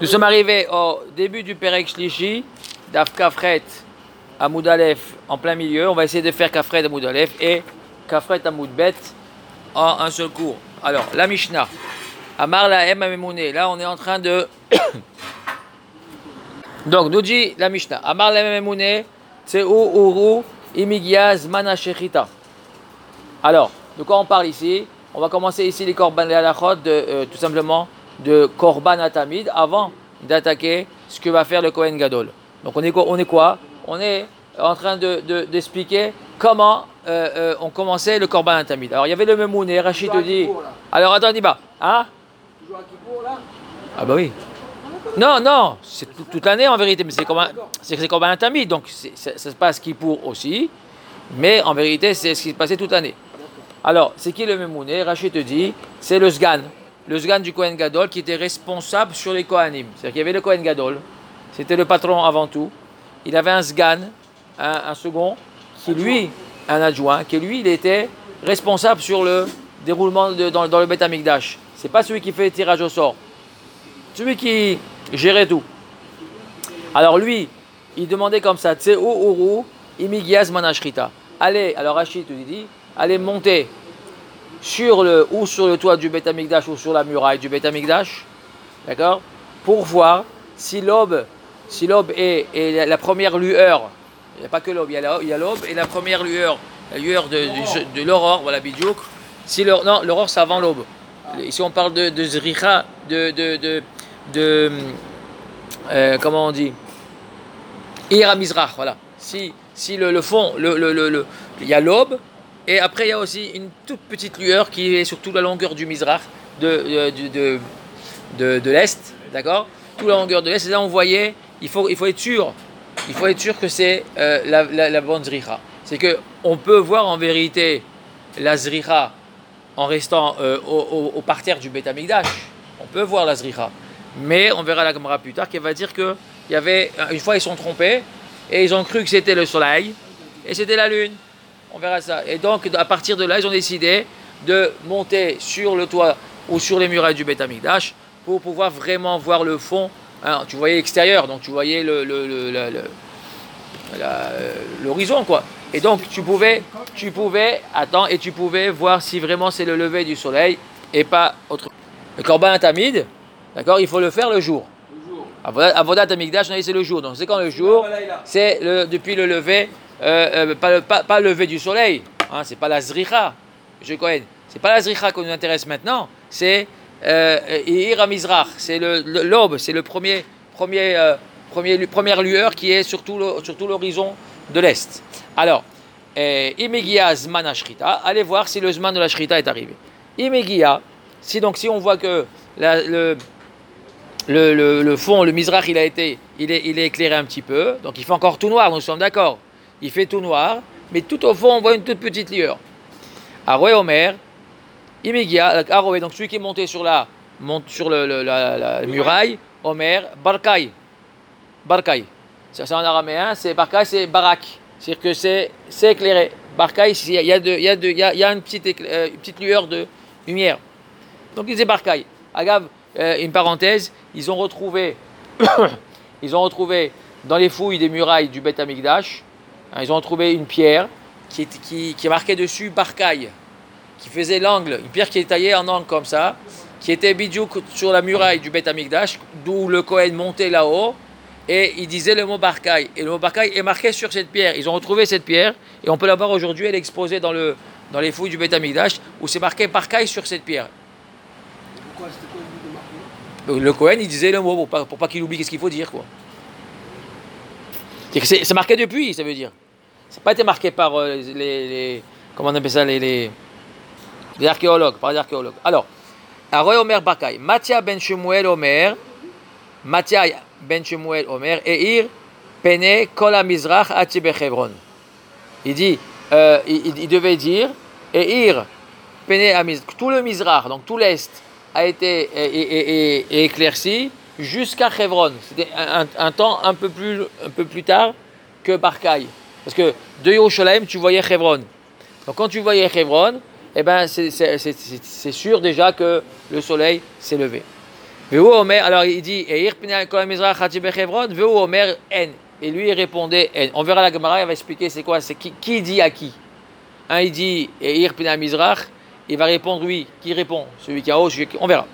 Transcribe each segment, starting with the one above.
Nous sommes arrivés au début du Perek Shlishi, Daf Kafret Amoud Aleph en plein milieu. On va essayer de faire Kafret Amoud Aleph et Kafret Amoud Bet en un seul cours. Alors, la Mishnah. Amar la Em Amemouné. Là, on est en train de... Donc, nous dit la Mishnah. Amar la Em Amemouné, Tseu Uru Imigia Zmana Shechita. Alors, de quoi on parle ici? On va commencer ici les Korban et Halachot, tout simplement de Korban Atamid, avant d'attaquer ce que va faire le Kohen Gadol. Donc, on est quoi? On est en train d'expliquer comment on commençait le Korban Atamid. Alors, il y avait le Memouné, Rachid te dit... Alors, attends, dis pas. Hein? Toujours à Kippour, là? Ah bah oui. Non, c'est toute l'année en vérité, mais c'est Korban Atamid, donc ça se passe Kippour aussi, mais en vérité, c'est ce qui se passait toute l'année. Alors, c'est qui le Memouné? Rachid te dit, c'est le Sgan du Kohen Gadol qui était responsable sur les Kohanim. C'est-à-dire qu'il y avait le Kohen Gadol, c'était le patron avant tout. Il avait un Sgan, un second, qui lui, un adjoint, qui lui, il était responsable sur le déroulement dans le Beth Amikdash. C'est pas celui qui fait le tirage au sort, celui qui gérait tout. Alors lui, il demandait comme ça, Tseu Uru Imigiaz Manashrita. Allez, alors Rachid te dit, allez monter sur le toit du Beth Amikdash ou sur la muraille du Beth Amikdash, d'accord, pour voir si l'aube est la première lueur. Il n'y a pas que l'aube, il y a l'aube et la première lueur, la lueur de l'aurore, voilà, bidjouk. Non, l'aurore c'est avant l'aube. Ici on parle de zricha, comment on dit, Ir Mizrach, voilà. Si le fond, il y a l'aube, et après il y a aussi une toute petite lueur qui est sur toute la longueur du Mizrach de l'Est, d'accord? Toute la longueur de l'Est, et là on voyait, il faut être sûr que c'est la bonne zricha. C'est qu'on peut voir en vérité la zricha en restant au parterre du Beth Amikdash. On peut voir la zricha. Mais on verra la Gemara plus tard qui va dire qu'il y avait, une fois ils sont trompés, et ils ont cru que c'était le soleil, et c'était la lune. On verra ça. Et donc, à partir de là, ils ont décidé de monter sur le toit ou sur les murailles du Beth Amikdash pour pouvoir vraiment voir le fond. Alors, tu voyais l'extérieur, donc tu voyais l'horizon, quoi. Et donc, tu pouvais voir si vraiment c'est le lever du soleil et pas autre. Le Korban Atamid, d'accord, il faut le faire le jour. Avodat Amikdash, c'est le jour. Donc, c'est quand le jour, c'est depuis le lever, pas le lever du soleil. Hein, c'est pas la zricha, je connais. C'est pas la zricha qu'on nous intéresse maintenant. C'est Ir Mizrach, c'est l'aube, c'est le première lueur qui est sur tout l'horizon de l'Est. Alors, Imegia Zman Ashrita, allez voir si le Zman de la Shrita est arrivé. Imegia, si on voit que le fond, le Mizrach, il est éclairé un petit peu, donc il fait encore tout noir, nous sommes d'accord. Il fait tout noir, mais tout au fond, on voit une toute petite lueur. Aroué Omer, Imegia, Aroué, donc celui qui est monté sur la muraille, Omer, Barkai. Ça c'est en araméen, c'est Barkai, c'est Barak. C'est-à-dire que c'est éclairé. Barkai, il y a une petite lueur de lumière. Donc il disait Barkai. Agav, une parenthèse, ils ont retrouvé dans les fouilles des murailles du Beth Amikdash, ils ont retrouvé une pierre qui est marquée dessus Barkai, qui faisait l'angle, une pierre qui est taillée en angle comme ça, qui était bidjouk sur la muraille du Beth Amikdash, d'où le Kohen montait là-haut, et il disait le mot Barkai. Et le mot Barkai est marqué sur cette pierre. Ils ont retrouvé cette pierre, et on peut la voir aujourd'hui, elle est exposée dans les fouilles du Beth Amikdash, où c'est marqué Barkai sur cette pierre. Pourquoi c'était quoi le but de marquer? Le Kohen, il disait le mot pour pas qu'il oublie qu'est-ce qu'il faut dire, quoi. C'est marqué depuis, ça veut dire. Ça n'a pas été marqué par comment on appelle ça, les archéologues, par les archéologues. Alors, Aroy Omer Barkai, Matia ben Shemuel Omer, Eir Pene Kol HaMizrach Ati Bechevron. Il dit, il devait dire, Eir Pene HaMizrach, tout le Mizrach, donc tout l'Est, a été éclairci jusqu'à Chevron. C'était un temps un peu plus tard que Barkai. Parce que de Yerushalayim, tu voyais Chevron. Donc quand tu voyais Chevron, eh ben c'est sûr déjà que le soleil s'est levé. Alors il dit, et lui il répondait en. On verra la Gemara, il va expliquer c'est quoi, c'est qui dit à qui. Un il dit, et Mizrach, il va répondre oui. Qui répond? Celui qui a haut, on verra.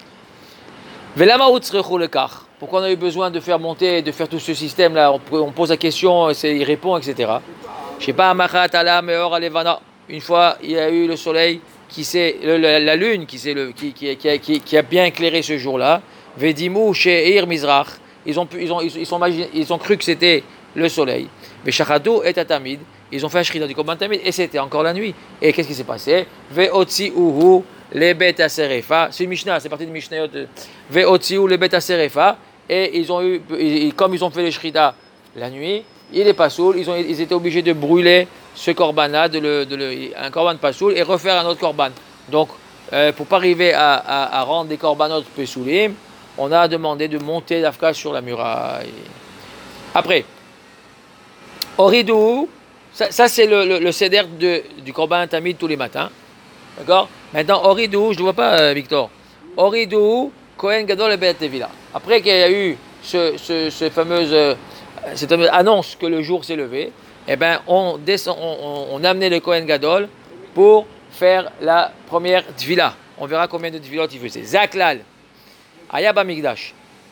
Pourquoi on a eu besoin de faire monter, de faire tout ce système-là? On pose la question, il répond, etc. Je sais pas, une fois, il y a eu le soleil, la lune qui a bien éclairé ce jour-là. Vedimu chez Mizrach. Ils ont cru que c'était le soleil. Mais Shachadou et Tatamid, ils ont fait un shrita du Korban Tamid et c'était encore la nuit. Et qu'est-ce qui s'est passé? Ve'otzi uhu le bet aserefa. C'est une Mishnah, c'est parti de Mishnayot. Ve'otzi uhu le bet aserefa. Et comme ils ont fait le shrita la nuit, il est pas soul. Ils étaient obligés de brûler ce korban-là, un korban pas soul, et refaire un autre korban. Donc, pour pas arriver à rendre des korbanot pesoulim, on a demandé de monter l'afka sur la muraille. Après, Oridou, ça c'est le seder du korban tamid tous les matins. D'accord? Maintenant, Oridou, je ne vois pas, Victor. Oridou, Kohen Gadol et Bet Tevila. Après qu'il y a eu cette fameuse annonce que le jour s'est levé, eh ben, on a amené le Kohen Gadol pour faire la première Tvila. On verra combien de Tvilot il faisait. Zaklal, Ayaba Migdash.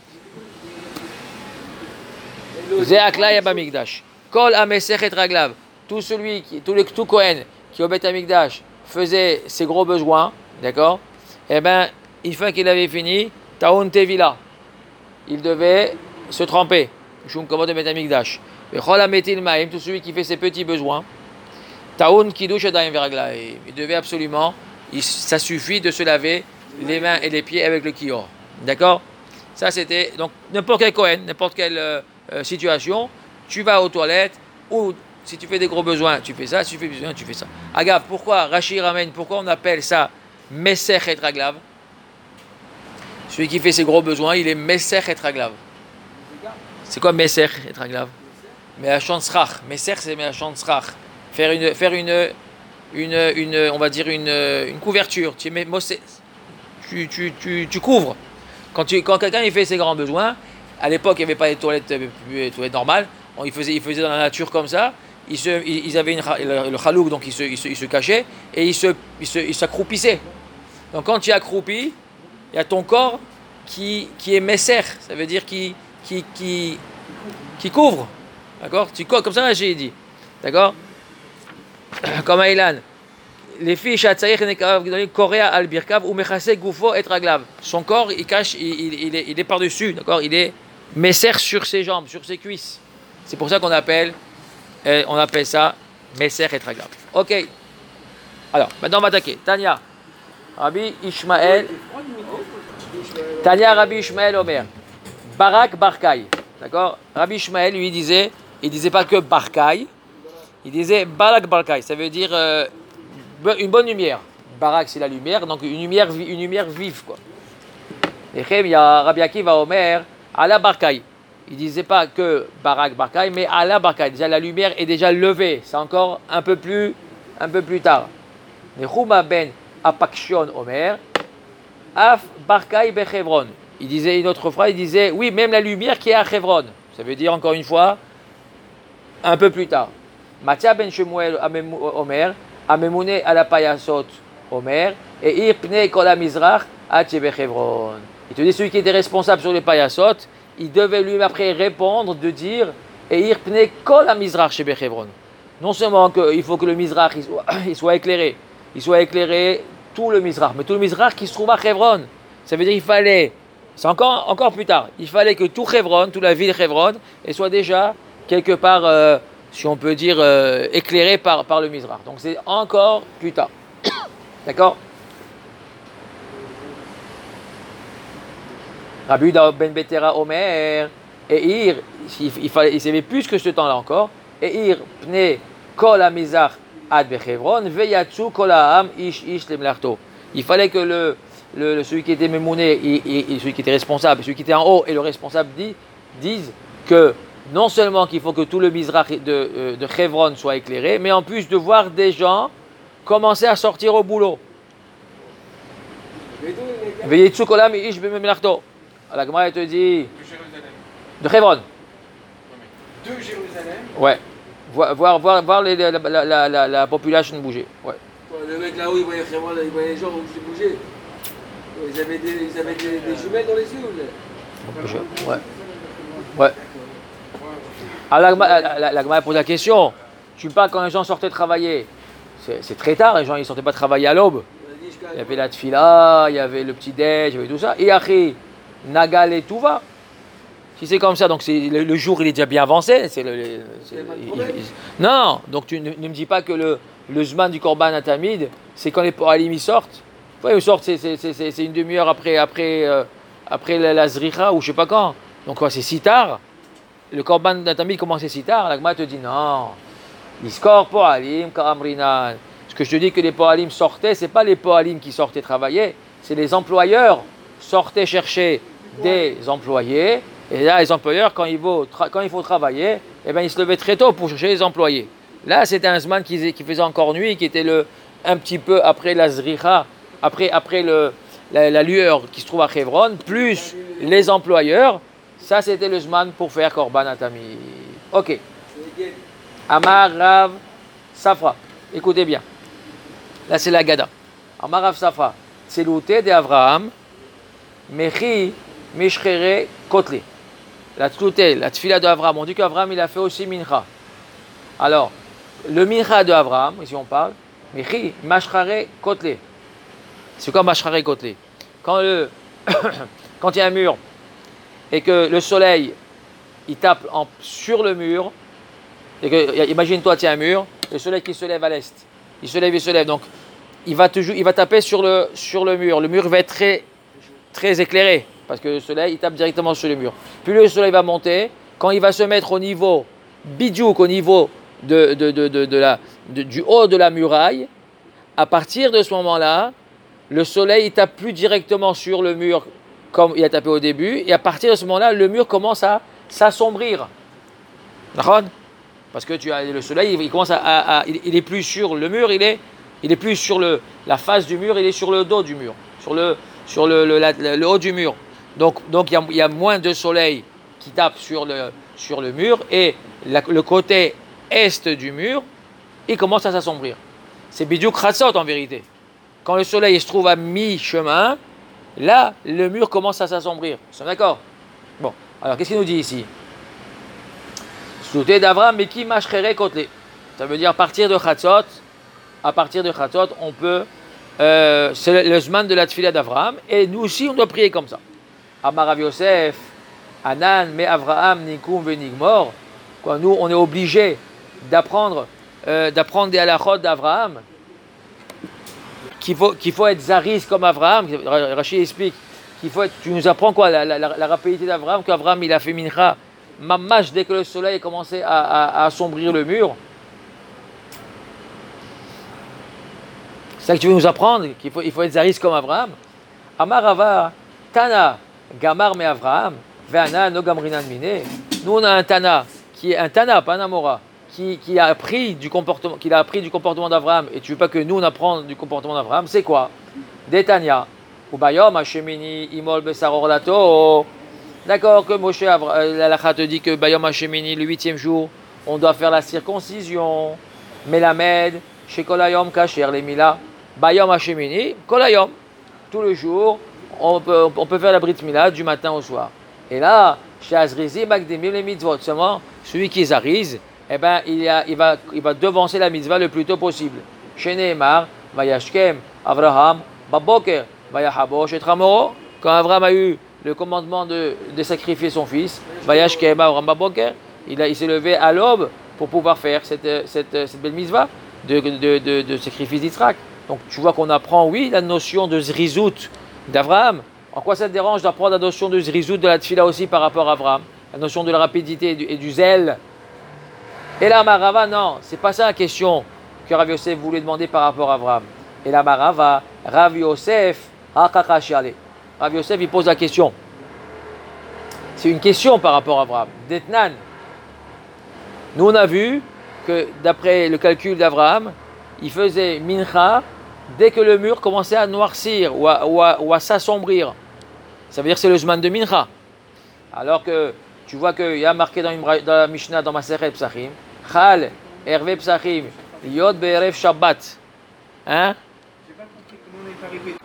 Zaklal Ayaba Migdash. Kol Amesechet Raglav. Tout Kohen qui au Bet Amigdash faisait ses gros besoins, d'accord? Eh bien, une fois qu'il avait fini, Taoun Tevila, il devait se tremper. Shum Komod Bet Amigdash. Et Chol Ametil Maim, tout celui qui fait ses petits besoins, Taoun Kiddush Adayim Veraglaim. Il devait absolument, ça suffit de se laver les mains et les pieds avec le kior. D'accord? Ça c'était, donc n'importe quel Kohen, n'importe quelle situation, tu vas aux toilettes ou si tu fais des gros besoins, tu fais ça, si tu fais besoin, tu fais ça. Agav, pourquoi Rashi ramène, pourquoi on appelle ça Messer et Raglav? Celui qui fait ses gros besoins, il est Messer et Raglav. C'est quoi Messer et Raglav? Me'achon Srach. Messer, c'est Me'achon Srach. Faire une on va dire une couverture. Tu couvres. Quand quelqu'un il fait ses grands besoins, à l'époque il n'y avait pas les toilettes normales. Ils faisaient dans la nature comme ça. Ils avaient le chalouk, donc ils se cachaient et ils s'accroupissaient. Donc quand tu es accroupi, il y a ton corps qui est messer, ça veut dire qui couvre. D'accord? Comme ça j'ai dit. D'accord? Comme Aïlan. Les filles Korea al birkav ou mechase gufo et raglav. Son corps il cache, il est par-dessus, d'accord? Il est messer sur ses jambes, sur ses cuisses. C'est pour ça qu'on appelle ça messer et raglav. Ok. Alors, maintenant on va attaquer. Tania, Rabbi Ishmael Omer. Barak Barkai. D'accord? Rabbi Ishmael lui disait pas que Barkai, il disait Barak Barkai. Ça veut dire une bonne lumière. Barak c'est la lumière, donc une lumière vive quoi. Et il y a Rabbi Akiva Omer Ala Barkai. Il disait pas que Barak Barkai, mais Ala Barkai. Déjà la lumière est déjà levée. C'est encore un peu plus tard. Nechuma ben Apakshon Omer Af Barkai Bechevron. Il disait une autre phrase, il disait oui, même la lumière qui est à Chevron. Ça veut dire encore une fois un peu plus tard. Matia ben Shemuel Omer Amemune ala Payasot Omer et Irpne Kola Mizrach Achebe Chevron. Il te dit celui qui était responsable sur les Payasot, il devait lui après répondre de dire et Irpne Kola Mizrach Chebe Chevron. Non seulement qu'il faut que le Mizrach il soit éclairé, tout le Mizrach, mais tout le Mizrach qui se trouve à Chevron. Ça veut dire qu'il fallait, c'est encore plus tard, il fallait que tout Chevron, toute la ville de Chevron, soit déjà quelque part, si on peut dire, éclairé par le Mizrach. Donc c'est encore plus tard. D'accord? Rabbi ben Betera Omer, et Ir, il savait plus que ce temps-là encore, et Ir pne kol ha-mizrach ad bechevron, veyatsu kol ha'am ish lemlarto. Il fallait que celui qui était mémouné, et celui qui était responsable, celui qui était en haut et le responsable disent que non seulement qu'il faut que tout le Mizrach de Chevron soit éclairé, mais en plus de voir des gens commencer à sortir au boulot. Veyetsu kolam ish b'memelachto. La Gemara elle te dit de Hebron. De Jérusalem. Ouais. Voir la population bouger. Ouais. Le mec là-haut, il voyait les gens bouger. Ils avaient des jumelles dans les yeux. Ouais. Ouais. Alors la Gemara pose la question. Tu parles quand les gens sortaient travailler. C'est très tard, les gens ils sortaient pas travailler à l'aube. Il y avait la tfila, il y avait le petit déj, il y avait tout ça. Et après, Nagal et tout va. Si c'est comme ça, donc le jour il est déjà bien avancé. Non, donc tu ne me dis pas que le zman du Korban Atamid, c'est quand les Pohalim ils sortent. Ils sortent, c'est une demi-heure après la Zricha ou je sais pas quand. Donc quoi, c'est si tard. Le Korban Atamid commençait si tard. La Gemara te dit non. Iskor Pohalim, Karamrinan. Ce que je te dis que les Pohalim sortaient, c'est pas les Pohalim qui sortaient travailler, c'est les employeurs sortaient chercher des employés. Et là, les employeurs, quand il faut travailler, eh ben, ils se levaient très tôt pour chercher les employés. Là, c'était un zman qui faisait encore nuit, qui était un petit peu après la Zricha, après la lueur qui se trouve à Hebron, plus les employeurs. Ça, c'était le zman pour faire Korban Atami. Ok. Amar Rav Safra. Écoutez bien. Là, c'est la Gada. Amar Rav Safra. Tselouté de Avraham. Mechi Mishchere Kotli. La tlouté, la tfila de Avraham. On dit qu'Avraham, il a fait aussi mincha. Alors, le mincha de Avraham, ici on parle. Mechi Mashchere Kotli. C'est quoi Mashchere Kotli? Quand il y a un mur et que le soleil, il tape sur le mur. Et que, imagine-toi, tu as un mur, le soleil qui se lève à l'est, il se lève, donc il va taper sur le mur. Le mur va être très, très éclairé, parce que le soleil, il tape directement sur le mur. Puis le soleil va monter, quand il va se mettre au niveau, bidjouk, au niveau du haut de la muraille, à partir de ce moment-là, le soleil, il tape plus directement sur le mur, comme il a tapé au début, et à partir de ce moment-là, le mur commence à s'assombrir. D'accord ? Parce que le soleil, il commence il est plus sur le mur, il est plus sur la face du mur, il est sur le dos du mur, sur le haut du mur. Donc il y a moins de soleil qui tape sur le mur et le côté est du mur, il commence à s'assombrir. C'est bidiouk khatsot en vérité. Quand le soleil se trouve à mi-chemin, là, le mur commence à s'assombrir. Vous êtes d'accord? Bon, alors qu'est-ce qu'il nous dit ici? Souté d'Avram, mais qui mâcherait côté. Ça veut dire à partir de Khatzot, on peut. C'est le zman de la tfila d'Avraham, et nous aussi on doit prier comme ça. Amar Rav Yosef, Anan, me Avraham, Nikum, Venigmor. Nous on est obligé d'apprendre des halachot d'Avraham, qu'il faut être zaris comme Avraham. Rachid explique tu nous apprends quoi, la rapidité d'Avraham, qu'Avraham il a fait mincha. Mamash, dès que le soleil commençait à assombrir le mur. C'est ça que tu veux nous apprendre, il faut être zaris comme Avraham. Amarava, Tana, Gamar me Avraham, Veana no Gamrinan mine. Nous on a un Tana, qui est un Tana, pas un Amora, qui a appris du comportement d'Avraham, et tu veux pas que nous on apprenne du comportement d'Avraham, c'est quoi? Detania, Ubayom Hashemini Imol Besaror Lato. D'accord, que Moshe, l'Alacha te dit que Bayom Hashemini, le 8e jour, on doit faire la circoncision. Melamed, chez Kolayom, Kacher, les Mila. Bayom Hashemini, Kolayom. Tout le jour, on peut faire la Brit Mila du matin au soir. Et là, chez Azrizi, Magdemim, les mitzvot. Seulement, celui qui est Zariz, eh ben, il va devancer la mitzvah le plus tôt possible. Chez Nehemar, Vayashkem, Avraham, Baboker, Vayahabosh et Tramoro. Quand Avraham a eu le commandement de sacrifier son fils, Vayashkem, Avraham, Baboker, il s'est levé à l'aube pour pouvoir faire cette belle mitzvah de sacrifice d'Yitzhak. Donc tu vois qu'on apprend, oui, la notion de zrizout d'Avraham. En quoi ça te dérange d'apprendre la notion de zrizout de la tfila aussi par rapport à Avraham? La notion de la rapidité et du zèle. Et là, Marava, non, c'est pas ça la question que Rav Yosef voulait demander par rapport à Avraham. Et là, Marava, Rav Yosef, Rav Yosef, il pose la question. C'est une question par rapport à Avraham. Detnan. Nous, on a vu que d'après le calcul d'Avraham, il faisait mincha dès que le mur commençait à noircir ou à s'assombrir. Ça veut dire que c'est le Zman de Mincha. Alors que tu vois qu'il y a marqué dans la Mishnah, dans Masechet Psachim, Chal, Hervé Psachim, Yod Be'erev Shabbat. Hein? J'ai pas compris comment on est arrivé.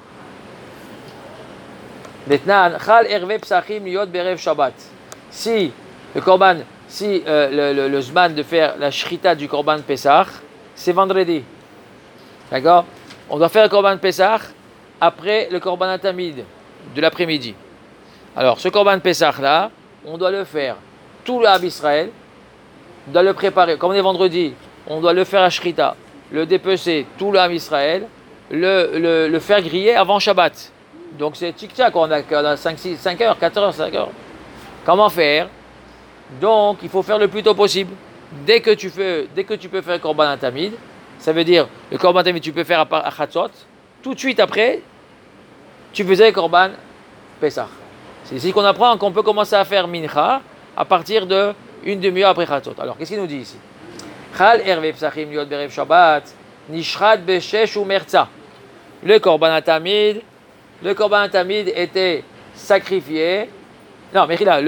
Maintenant, Chal, Hervé Psachim, Yod Be'erev Shabbat. Si le Korban, si le Zman de faire la Shrita du Korban Pesach, c'est vendredi. D'accord? On doit faire le Korban Pesach après le Korban Atamid de l'après-midi. Alors, ce Korban Pesach là, on doit le faire tout le Hab Israël, on doit le préparer. Comme on est vendredi, on doit le faire à Shrita, le dépecer tout le Hab Israël, le faire griller avant Shabbat. Donc c'est tic-tac, on a 5 heures, 4 heures, 5 heures. Comment faire? Donc, il faut faire le plus tôt possible. Dès que tu peux faire le Korban Atamid, ça veut dire, le Korban Atamid, tu peux faire à Chatzot, tout de suite après, tu faisais le Korban Pesach. C'est ici qu'on apprend qu'on peut commencer à faire Mincha à partir de une demi-heure après Chatzot. Alors, qu'est-ce qu'il nous dit ici? Chal Hervé Psachim Yod Berev Shabbat, Nishrad Beshesh ou Merza. Le Korban Atamid était sacrifié. Non, mais là,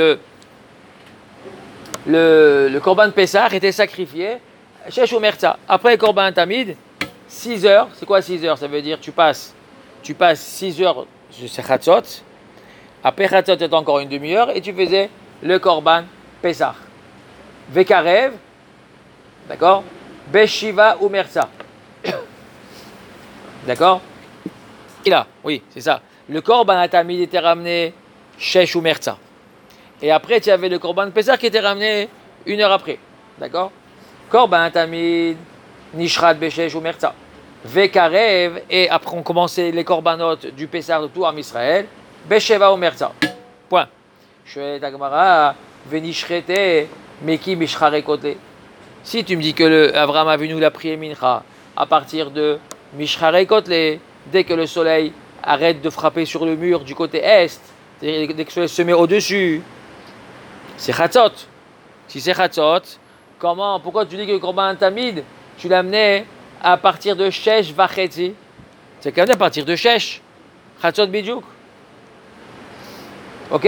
le Korban Pesach était sacrifié Shesh ou Merza. Après le Korban Tamid, 6 heures. C'est quoi 6 heures? Ça veut dire tu passes 6 heures sur Chatzot. Après Chatzot, tu as encore une demi-heure et tu faisais le Korban Pesach. Vekarev, d'accord? Beshiva ou Merza. D'accord? Et là, oui, c'est ça. Le Korban Tamid était ramené Shesh ou Merza. Et après, tu avais le Korban Pesach qui était ramené une heure après. D'accord? Korban Tamid, Nishrad Beshesh ou Merza. Vekarev, et après on commençait les Korbanot du Pesach de tout Am Israël. Besheva ou Merza. Point. Shret Agmara, Venishrete, Meki Mishrare Kote. Si tu me dis que Abraham Avinu l'a prié Mincha à partir de Mishrare Kote, dès que le soleil arrête de frapper sur le mur du côté est, dès que le soleil se met au-dessus, c'est Chatzot. Si c'est Chatzot, pourquoi tu dis que le Korban Tamid, tu l'amenais à partir de Shesh Vachetzi? C'est quand même à partir de Shesh. Chatzot Bidjouk. Ok?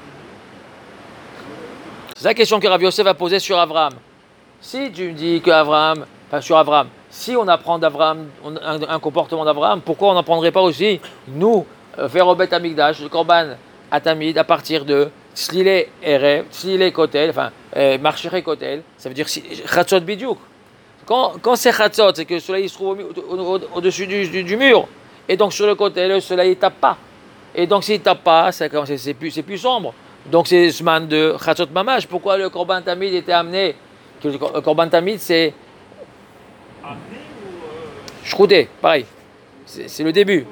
C'est la question que Rav Yosef a posée sur Abraham. Si tu me dis sur Abraham, si on apprend d'Abraham un comportement d'Abraham, pourquoi on n'apprendrait pas aussi, nous, faire au Bet Amikdash, le Korban Atamid, à partir de Tzlile Erev, Tzlile Kotel, enfin, Marchere Kotel, ça veut dire Chatzot Bidjouk. Quand c'est Chatzot, c'est que le soleil se trouve au-dessus du mur. Et donc sur le côté, le soleil ne tape pas. Et donc s'il ne tape pas, c'est plus sombre. Donc c'est Zman de Chatzot Mamash. Pourquoi le Korban Tamid était amené? Le Korban Tamid, c'est Amené ou Shrouté, pareil. C'est le début.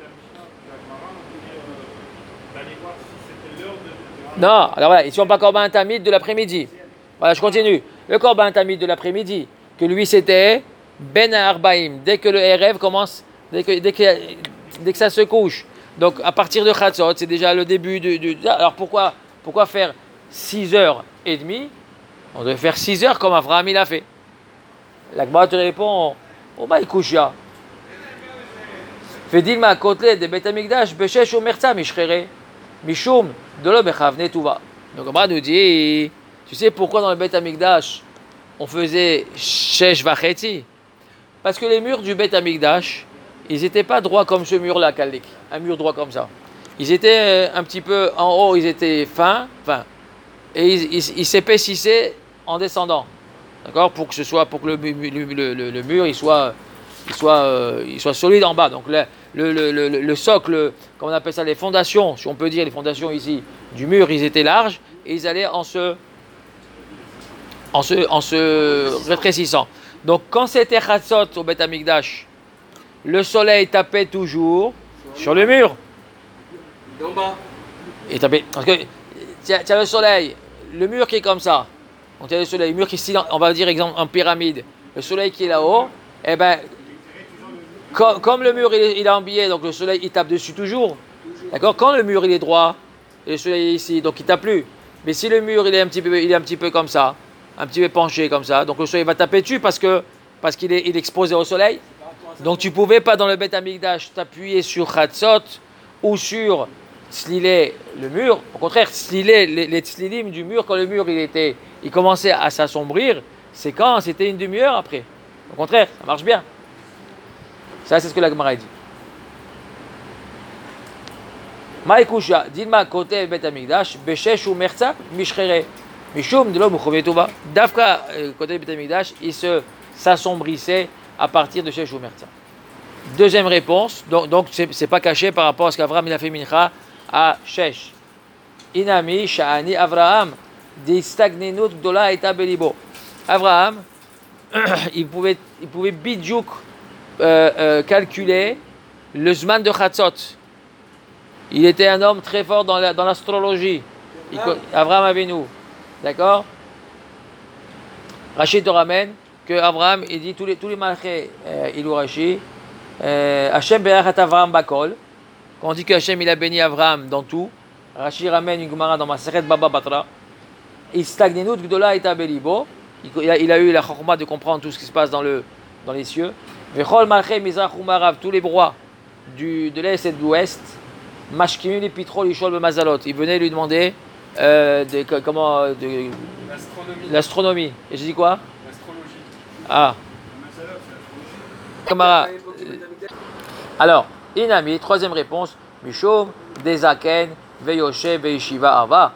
Non, alors voilà, ici on parle Korban Tamid de l'après-midi. Voilà, je continue. Le Korban Tamid de l'après-midi, que lui c'était Ben Arbaim, dès que le RF commence, dès que ça se couche. Donc à partir de Chatzot, c'est déjà le début Alors pourquoi faire 6h30? On devait faire 6 heures comme Avraham il a fait. L'Agma te répond, oh bah Ikushia. Fedilma kotle de Bet Amikdash beshesh ou merza mishrere mishum de lo bechavne tuva. Donc Agma nous dit, tu sais pourquoi dans le Bet Amikdash on faisait shesh vachetzi? Parce que les murs du Bet Amikdash, ils n'étaient pas droits comme ce mur-là, Kalik. Un mur droit comme ça. Ils étaient un petit peu en haut, ils étaient fins, et ils s'épaississaient en descendant. D'accord? Pour que le mur il soit solide en bas. Donc le socle, comme on appelle ça, les fondations, si on peut dire les fondations ici, du mur, ils étaient larges et ils allaient en se rétrécissant. Donc quand c'était Chatzot au Bet Amikdash, le soleil tapait toujours sur le mur. D'en bas. Et tapait, parce que tu as le soleil, le mur qui est comme ça. Donc tu as le soleil, le mur qui est, on va dire exemple en pyramide. Le soleil qui est là-haut, eh ben, comme le mur il est en biais, donc le soleil il tape dessus toujours. D'accord? Quand le mur il est droit, et le soleil est ici, donc il tape plus. Mais si le mur il est un petit peu comme ça, un petit peu penché comme ça, donc le soleil va taper dessus parce qu'il est exposé au soleil. Donc tu pouvais pas dans le Beth Amikdash t'appuyer sur Chatzot ou sur Tzlilé, le mur. Au contraire, Tzlilé, les Tzlilim du mur, quand le mur il commençait à s'assombrir, c'est quand c'était une demi-heure après. Au contraire, ça marche bien. Ça, c'est ce que la Gemara dit. Maïkusha, Dilma côté Bet Amikdash, Beshesh ou Merza, Mishchere, Mishum de l'homme Tova. Dafka côté Bet Amikdash, il s'assombrissait à partir de Shesh ou Merza. Deuxième réponse, donc c'est pas caché par rapport à ce qu'Avraham il a fait mincha à Shesh. Inami, Sha'ani, Avraham, Distagnenut Gdola et Abelibo. Avraham, il pouvait bidjouk calculer le Zman de Chatzot. Il était un homme très fort dans l'astrologie. Avraham Avinu. D'accord? Rachid te ramène que Avraham, il dit tous les malchés, Ilou Rashi, Hachem Berachat Avraham Bakol. Quand on dit que Hachem il a béni Avraham dans tout, Rachid ramène une Gemara dans Masechet Baba Batra. Istagnenut Gdola et Abelibo. Il a eu la chorma de comprendre tout ce qui se passe dans les cieux. Vechol Malché Mizrach Umarav, tous les rois de l'Est et de l'Ouest, Mashkinu li Pitro Lishol Bemazalot. Il venait lui demander l'astronomie. Et j'ai dit quoi? L'astrologie. Ah. Kamara. Alors, Inami, troisième réponse, Mishum, Dezaken, Veyoshe, Veyeshiva Ava.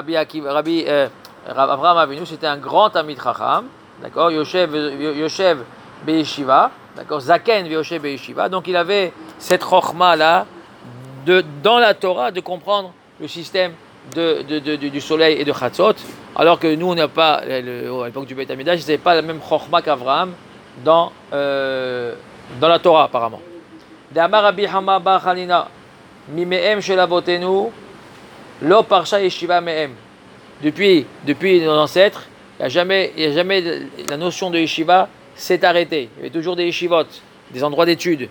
Avraham Avinu, c'était un grand Talmid Chacham, d'accord, Yoshev Beyeshiva, d'accord, Zaken Yoshev Beyeshiva, donc il avait cette chokhma là dans la Torah de comprendre le système du soleil et de Chatzot, alors que nous on n'a pas, à l'époque du Beit Hamidrash, ils n'avaient pas la même chokhma qu'Avraham dans la Torah apparemment. D'Amar Rabbi Hama bar Chanina, Mimehem shel avotenu, lo parsha yeshiva mehem. Depuis nos ancêtres, il n'y a jamais la notion de yeshiva s'est arrêtée. Il y avait toujours des yeshivot, des endroits d'études.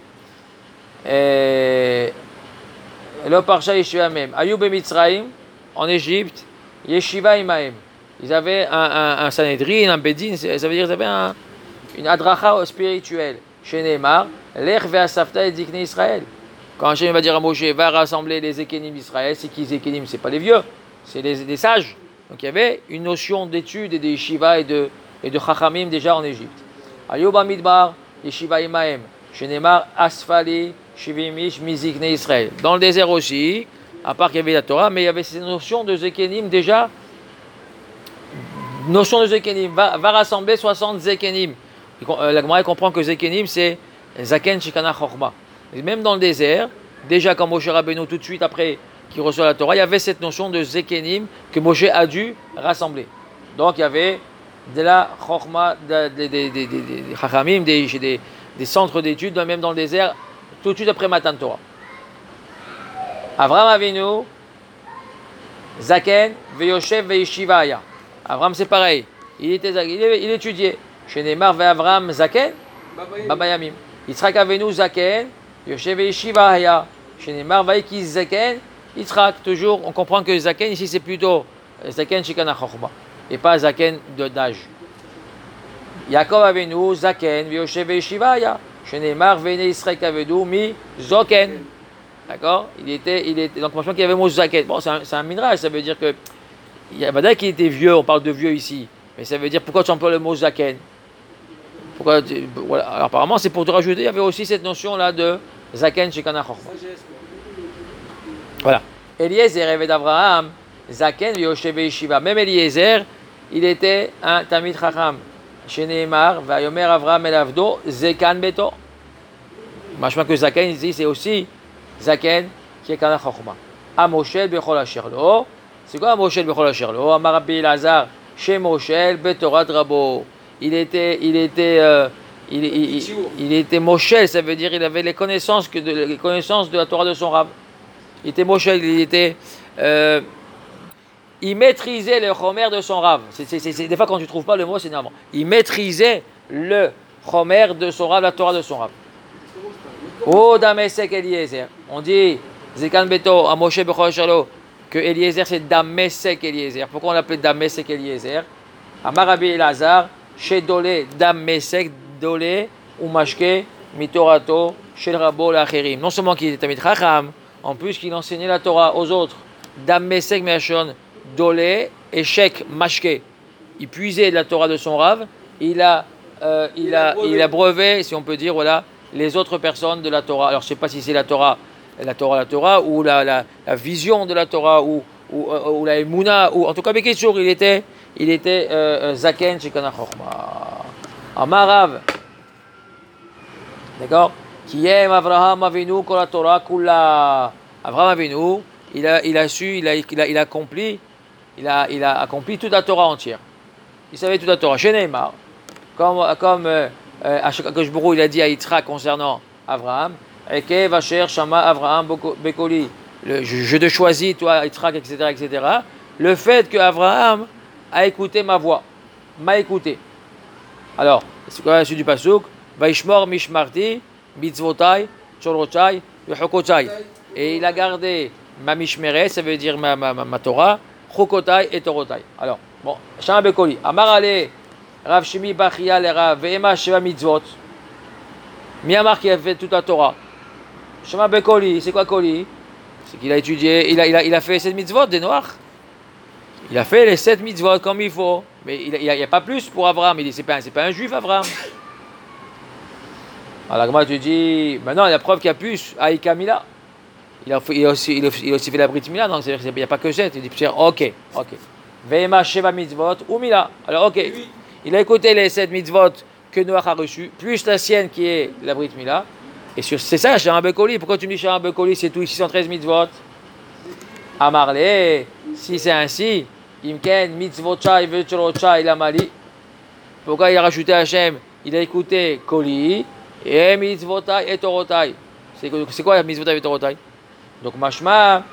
Le parsha yeshiva mehem. Ayub et Mitzrayim, en Égypte, yeshiva imahem. Ils avaient un Sanhedrin, un Bedin, ça veut dire qu'ils avaient une adracha spirituelle. Chez Neymar, l'Ech ve'asafta et dikne Israël. Quand Hachem va dire à Moshe, va rassembler les Ekenim d'Israël, c'est qui les Ekenim? C'est pas les vieux, c'est les sages. Donc il y avait une notion d'étude et de yeshiva et de chachamim déjà en Égypte. Ayub Amidbar, yeshiva imahem. Chez Neymar, asfali, shivimish, mizikne Israël. Dans le désert aussi, à part qu'il y avait la Torah, mais il y avait cette notion de Zekenim déjà. Notion de Zekenim, va rassembler 60 Zekenim. La Gemara comprend que Zekenim c'est Zaken Shikana Chorma. Même dans le désert, déjà quand Moshe Rabbeinu tout de suite après qu'il reçoit la Torah, il y avait cette notion de Zekenim que Moshe a dû rassembler. Donc il y avait de la Chorma, des Chachamim, des centres d'études, même dans le désert, tout de suite après Matan Torah. Avraham Avinu, Zaken, Veyoshev, Veyeshivaya. Avraham c'est pareil, il étudiait. Chez Neymar ve'Avraham Zaken, Baba Yamim. Yitzhak Avenu Zaken, Yoshev Yeshiva Haya. Chez Neymar ve'Ikis Zaken, Yitzhak. Toujours, on comprend que Zaken ici c'est plutôt Zaken Shikana Chochma et pas Zaken d'âge. Yaakov Avenu Zaken, Yoshev Yeshiva Haya. Chez Neymar ve'Ne Yisraël Avenu Mi Zoken. D'accord? Il était. Donc, moi je pense qu'il y avait mot Zaken. Bon, c'est un midrash, ça veut dire que. Il y a pas qu'il était vieux, on parle de vieux ici. Mais ça veut dire pourquoi tu emploies le mot Zaken? Voilà. Alors, apparemment, c'est pour te rajouter, il y avait aussi cette notion-là de Zaken Shekana Chochma. Voilà. Eliezer rêvait d'Abraham, Zaken Yoshev Yeshiva. Même Eliezer, il était un Talmid Chacham. Chez Neymar, Vayomer Avraham El Avdo, Zekan Beto. Machement que Zaken, ici, c'est aussi Zaken Shekana Chochma. Amoshel Bechol Asherlo. C'est quoi Amoshel Bechol Asherlo? Amar Rabbi Elazar, chez Moshel Betorat Rabo. Il était Moshel, ça veut dire il avait les connaissances de la Torah de son Rav. Il était Moshel, il maîtrisait le Chomer de son Rav. Des fois quand tu ne trouves pas le mot, c'est normal. Il maîtrisait le Chomer de son Rav, la Torah de son Rav. Oh Damesek Eliezer. On dit Zekan Beto à Moshe Bechol Shalo que Eliezer c'est Damesek Eliezer. Pourquoi on l'appelle Damesek Eliezer? Amar Rabbi Elazar. Chez Dolé, Dam Mesek, Dolé, ou Mashke, mitorato shel rabo lacherim. Non seulement qu'il était Tamid Chacham, en plus qu'il enseignait la Torah aux autres. Dam mesek me'ashon dole eshek mashke. Il puisait de la Torah de son Rav. Il a brevet, si on peut dire, voilà, les autres personnes de la Torah. Alors je ne sais pas si c'est la Torah, ou la vision de la Torah, ou la Emouna, ou en tout cas, Beketchour, il était Zaken Shekana Chochma. Amarav, d'accord? Qui aime Avraham Avinu kol la Torah kula. Avraham Avinu, il a accompli toute la Torah entière. Il savait toute la Torah. Chez Neymar, comme Akadosh Baruch Hu, il a dit à Yitzhak concernant Avraham, Eke vacher shama Avraham bekoli. Je te choisis, toi, Yitzhak, etc. Le fait que Avraham a écouté ma voix, m'a écouté. Alors, c'est quoi la suite du pasuk? Vaishmor mishmarti, mitzvotai, chorotai, yochokotai. Et il a gardé ma mishmeret, ça veut dire ma Torah, chokotai et torotai. Alors, bon, shama bekoli. Amar ale, Rav Shimi Bachia le Rav, ve'ema sheva mitzvot. Miyamar qui a fait toute la Torah. Shama bekoli, c'est quoi koli? C'est qu'il a étudié, il a fait 7 mitzvot des noirs. Il a fait les 7 mitzvot comme il faut. Mais il n'y a pas plus pour Abraham. Il dit, c'est pas un juif, Abraham. Alors, comment tu dis, maintenant, il y a preuve qu'il y a plus. Aïka Mila. Il a aussi fait la Brit Mila, donc c'est-à-dire qu'il n'y a pas que 7. Il dit, ok. Ve'ema Sheva mitzvot ou Mila. Alors, ok. Il a écouté les 7 mitzvot que Noach a reçus, plus la sienne qui est la Brit Mila. Et c'est ça, Shama Bekoli. Pourquoi tu me dis Shama Bekoli, c'est tout 613 mitzvot? Amarle, si c'est ainsi, Imken, mitzvochai, vechorochai, lamali. Pourquoi il a rajouté Hachem? Il a écouté Koli, et mitzvotai et torotai. C'est quoi mitzvotai et torotai? Donc, mashma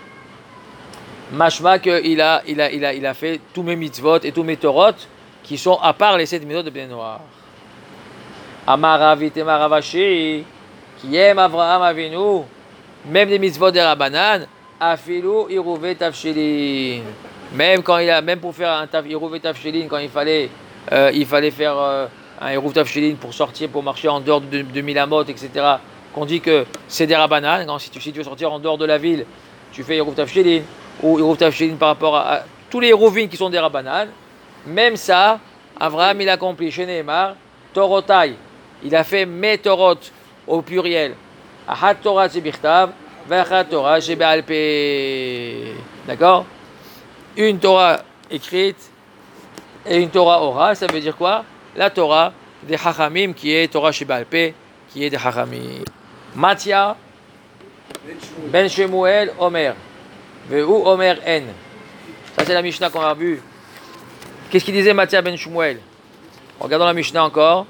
qu'il a fait tous mes mitzvot et tous mes torot qui sont à part les 7 mitzvot de Bnei Noach. Amaravit et maravashi. Qui aime Avraham Avinu, même des mitzvot de Rabbanan, Afilu Irouvé Tafshilin. Même pour faire un Irouvé Tafshilin, quand il fallait faire un Irouvé Tafshilin pour sortir, pour marcher en dehors de Milamot, etc. Qu'on dit que c'est des Rabbanan. Si tu veux sortir en dehors de la ville, tu fais Irouvé Tafshilin, ou Irouvé Tafshilin par rapport à tous les Irouvim qui sont des Rabbanan. Même ça, Avraham il a accompli chez Neymar, Torotai. Il a fait mes Torot au pluriel. Achat Torah shebichtav, ve'achat Torah shebe'al peh. D'accord? Une Torah écrite et une Torah orale, ça veut dire quoi? La Torah des Chachamim qui est Torah shebe'al peh, qui est des Chachamim. Matia ben Shemuel Omer. Ve'u Omer en. Ça c'est la Mishnah qu'on a vue. Qu'est-ce qu'il disait Matia ben Shemuel? Regardons la Mishnah encore.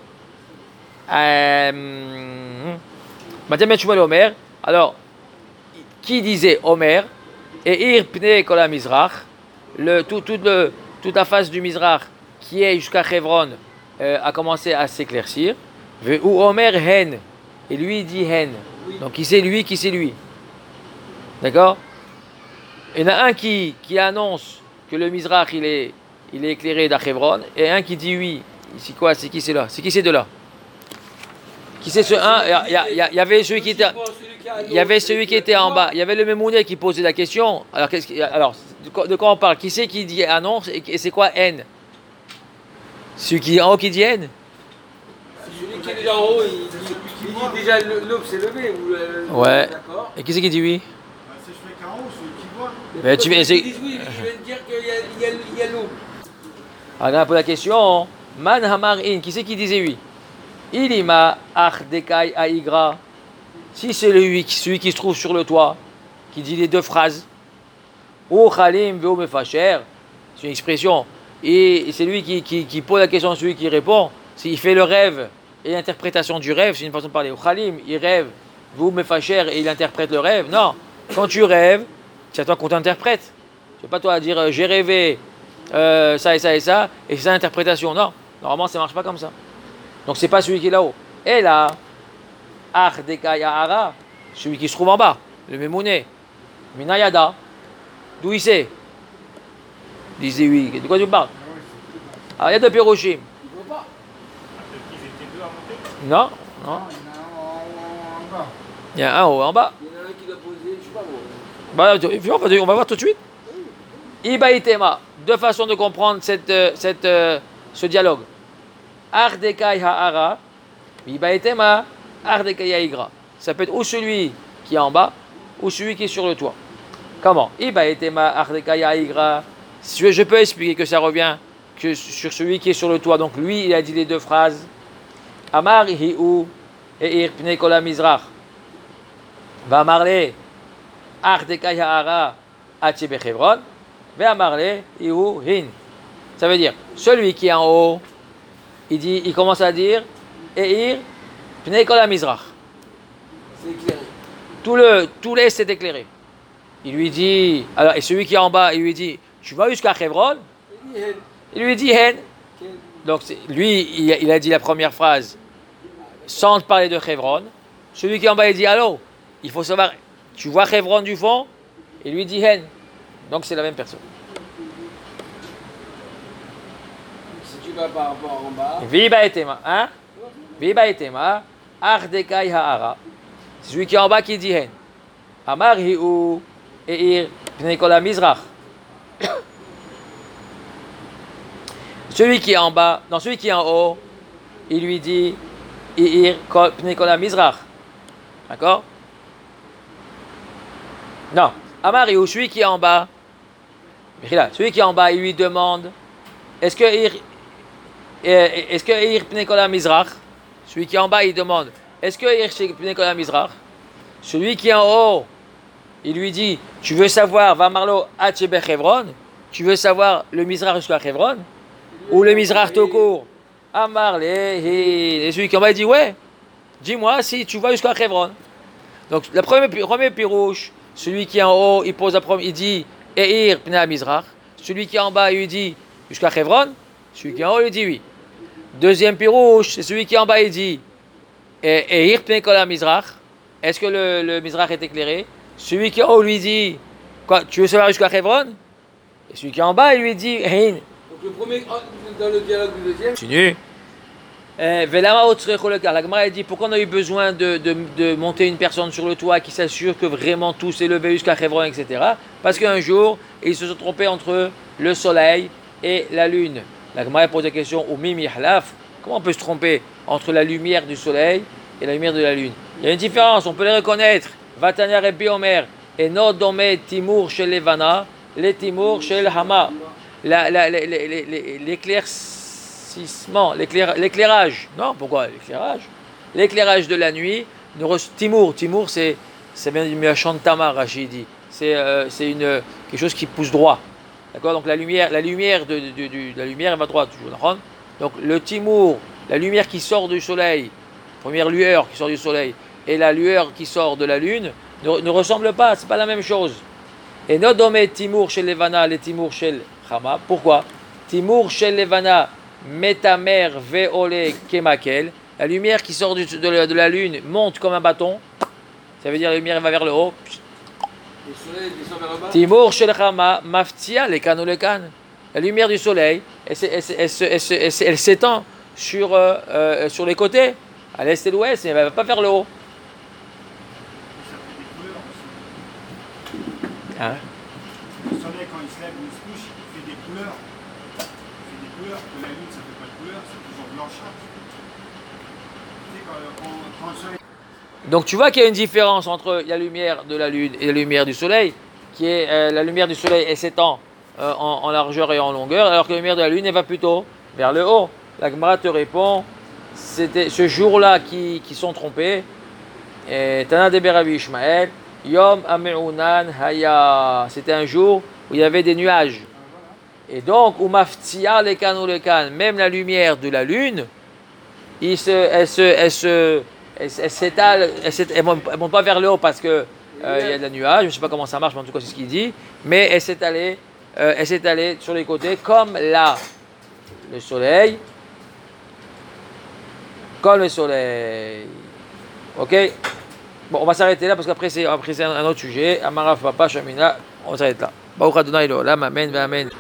Matia ben Shemuel Omer. Alors, qui disait Omer? Et Ir pne kol ha-mizrach, toute la face du Mizrach qui est jusqu'à Hebron a commencé à s'éclaircir. Ve'u Omer hen. Et lui il dit hen. Donc qui c'est lui? D'accord? Il y en a un qui annonce que le Mizrach il est éclairé d'Hebron et un qui dit oui. C'est quoi? C'est qui c'est là? C'est qui ces deux-là? Qui c'est ce un? Il y avait celui qui était. Il y avait celui qui était en bas. Il y avait le Mémouné qui posait la question. Alors, de quoi on parle? Qui c'est qui dit annonce et c'est quoi N? Celui qui est en haut qui dit N? Celui qui est déjà en haut, il dit déjà l'aube s'est levée. Ouais. D'accord. Et qui c'est qui dit oui? C'est celui qui est en haut, celui qui voit. Mais tu viens. Ils disent oui, il vient de dire qu'il y a l'aube. Alors, on pose la question. Man Hamar In. Qui c'est qui disait oui? Ilima Achdekai Aigra. Si c'est celui qui se trouve sur le toit, qui dit les deux phrases, ou Khalim Veo Mefacher, c'est une expression, et c'est lui qui pose la question, celui qui répond, il fait le rêve et l'interprétation du rêve, c'est une façon de parler. Ou Khalim, il rêve, Veo Mefacher, et il interprète le rêve. Non, quand tu rêves, c'est à toi qu'on t'interprète. C'est pas toi à dire j'ai rêvé ça et ça et ça, et c'est ça l'interprétation. Non, normalement ça marche pas comme ça. Donc c'est pas celui qui est là-haut. Et là, Ardekayahara, celui qui se trouve en bas, le Mémouné, Minayada, d'où il sait? Il disait oui. De quoi tu parles? Alors il y a deux Pérochim. Ils étaient deux à monter? Non. Non, il y en a un en bas. Il y a un haut et un bas. Il y en a un qui doit poser, je sais pas moi. On va voir tout de suite. Ibaïtema, deux façons de comprendre ce dialogue. Ardekai ha'ara, Ibaïtema, Ardekai ha'ira. Ça peut être ou celui qui est en bas, ou celui qui est sur le toit. Comment? Ibaïtema, Ardekai ha'ira. Je peux expliquer que ça revient que sur celui qui est sur le toit. Donc lui, il a dit les deux phrases. Amar hi'u e'ir pnei kol ha'mizrach. Va marler Ardekai ha'ara atche bechevron. Ve'amarle ihu hin. Ça veut dire, celui qui est en haut, il commence à dire Eir pnei kol ha'mizrach. C'est éclairé. Tout l'est est éclairé. Il lui dit, alors, et celui qui est en bas, il lui dit, tu vas jusqu'à Hebron? Il lui dit hen. Donc lui, il a dit la première phrase sans parler de Hebron. Celui qui est en bas, il dit, allô, il faut savoir, tu vois Hebron du fond? Il lui dit hen. Donc c'est la même personne. Si tu vas par rapport en bas, Viba etema, hein? Viba etema, ardekai ha'ara. C'est celui qui est en bas qui dit hen. Amar hi'u eir pnei kol ha'mizrach. Celui qui est en bas, non, celui qui est en haut, il lui dit eir pnei kol ha'mizrach. D'accord? Non. Amar hi'u, celui qui est en bas, celui qui est en bas, il lui demande est-ce que eir pnei kol ha'mizrach? Celui qui est en bas, il demande est-ce que eir pnei kol ha'mizrach? Celui qui est en haut, il lui dit tu veux savoir va marlo atche bechevron? Tu veux savoir le mizrach jusqu'à Hebron? Ou le mizrach tout court? Amar lehi. Et celui qui est en bas, il dit ouais, dis-moi si tu vas jusqu'à Hebron. Donc le premier pirouche, celui qui est en haut, il pose la première, il dit eir pnei ha'mizrach. Celui qui est en bas, il lui dit jusqu'à Hebron. Celui qui est en haut, il dit oui. Deuxième pirouche, c'est celui qui est en bas, il dit eir pnei kol ha'mizrach. Est-ce que le mizrach est éclairé? Celui qui est en haut lui dit quoi? Tu veux savoir jusqu'à Hebron? Et celui qui est en bas, il lui dit hein. donc le premier, dans le dialogue du deuxième, Continue. La Gemara dit pourquoi on a eu besoin de monter une personne sur le toit qui s'assure que vraiment tout s'est levé jusqu'à Hebron, etc. Parce qu'un jour, ils se sont trompés entre le soleil et la lune. La Gemara pose la question au Mimi Halaf, comment on peut se tromper entre la lumière du soleil et la lumière de la lune? Il y a une différence, on peut les reconnaître. Vatania Rebbe Omer et no dome Timur shel Levana, le Timur shel Hama. L'éclaircissement, l'éclairage. Non, pourquoi l'éclairage? L'éclairage de la nuit. Timur, c'est bien du Miachon de Tamar, Rachid dit. C'est quelque chose qui pousse droit. D'accord? Donc la lumière la lumière elle va droit toujours. Donc le Timur, la lumière qui sort du soleil, première lueur qui sort du soleil, et la lueur qui sort de la lune ne ressemblent pas, c'est pas la même chose. Et Nodome Timur shel Levana, le Timur shel Chama. Pourquoi? Timur shel Levana, Metamer ve'ole kemakel. La lumière qui sort de la lune monte comme un bâton. Ça veut dire la lumière va vers le haut. le soleil descend vers le bas. Timur shel Chama, maftia le kan ou le kan. La lumière du soleil, elle s'étend sur les côtés, à l'est et l'ouest, mais elle ne va pas vers le haut. Hein? Le soleil, quand il se lève ou il se couche, il fait des couleurs. Il fait des couleurs. Que la lune, ça fait pas de couleurs, c'est toujours blanchâtre. Tu sais, quand le soleil. Donc tu vois qu'il y a une différence entre la lumière de la lune et la lumière du soleil, qui est la lumière du soleil, elle s'étend en largeur et en longueur, alors que la lumière de la lune, elle va plutôt vers le haut. La Gemara te répond, c'était ce jour-là qui sont trompés. Tana de Berabi Ishmael, Yom Ameunan Haya. C'était un jour où il y avait des nuages. Et donc, Umaftia le kan ou le kan, même la lumière de la lune, elle s'étale, elle ne monte pas vers le haut parce que il y a des nuages, je ne sais pas comment ça marche, mais en tout cas c'est ce qu'il dit, mais elle s'est allée sur les côtés comme là, le soleil, comme le soleil. Ok? Bon, on va s'arrêter là parce qu'après c'est un autre sujet. Amaraf Papa Shamina, on s'arrête là. Baruch Adonai L'Olam, Amen, Amen.